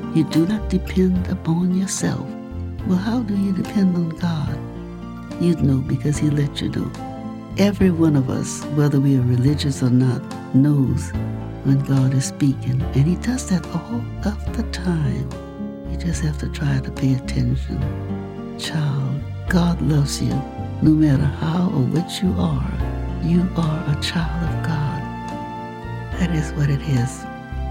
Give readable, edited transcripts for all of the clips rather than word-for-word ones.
You do not depend upon yourself. Well, how do you depend on God? You'd know because He let you know. Every one of us, whether we are religious or not, knows when God is speaking. And He does that all of the time. You just have to try to pay attention. Child, God loves you. No matter how or what you are a child of God. That is what it is.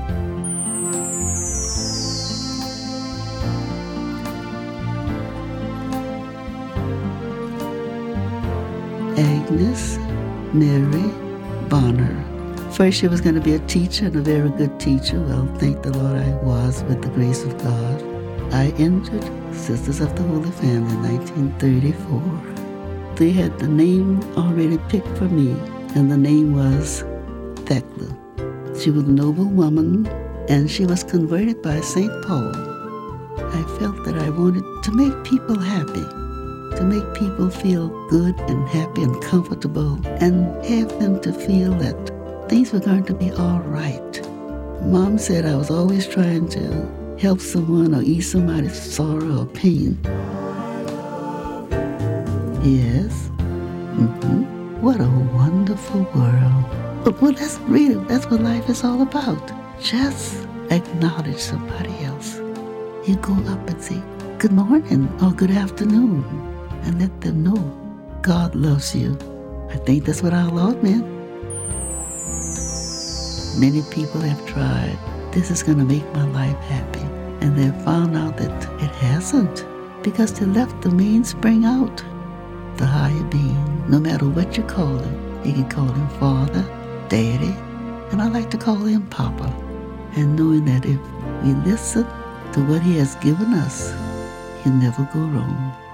Agnes Mary Bonner. First, she was going to be a teacher and a very good teacher. Well, thank the Lord I was with the grace of God. I entered Sisters of the Holy Family in 1934. They had the name already picked for me, and the name was Thecla. She was a noble woman, and she was converted by St. Paul. I felt that I wanted to make people happy, to make people feel good and happy and comfortable, and have them to feel that things were going to be all right. Mom said I was always trying to help someone or ease somebody's sorrow or pain. Yes. What a wonderful world. Well, that's what life is all about. Just acknowledge somebody else. You go up and say, good morning or good afternoon, and let them know God loves you. I think that's what our Lord meant. Many people have tried, this is going to make my life happy, and they've found out that it hasn't, because they left the mainspring out. The higher being, no matter what you call him. You can call him Father, Daddy, and I like to call him Papa. And knowing that if we listen to what He has given us, He'll never go wrong.